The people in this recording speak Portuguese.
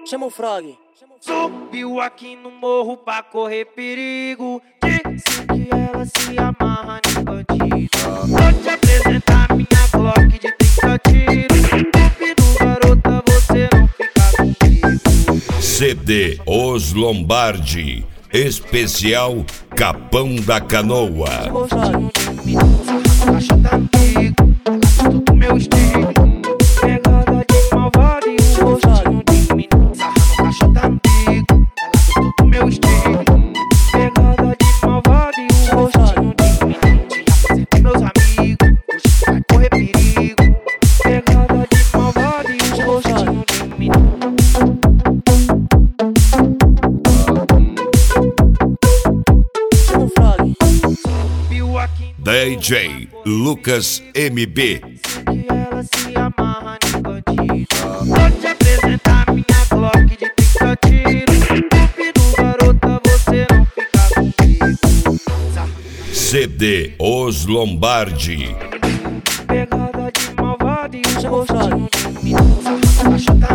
Chama o Frog. Subiu aqui no morro pra correr perigo. Disse que ela se amarra em bandido. Vou te apresentar minha Glock de 30 tiros. Duvido, garota, você não fica comigo. CD Os Lombardi, especial Capão da Canoa. Chama o Frog. Caixa tá amigo, ela gostou do meu estilo. Pegada de malvado e um rostinho de menino. Sarra no caixa tá amigo, ela gostou do meu estilo. Pegada de malvado e um rostinho de menino. Te apresentei meus amigos, hoje vai correr perigo. Pegada de malvado e um rostinho de menino. Chama o Frog. Subiu aqui no DJ Lucas MB. que ela se amarra em bandido. Vou te apresentar minha Glock de 30 tiros. Duvido, garota, você não fica comigo. CD Os Lombardi. Pegada de malvado e um Chama o Frog. rostinho de menino. Sarra na caixa tá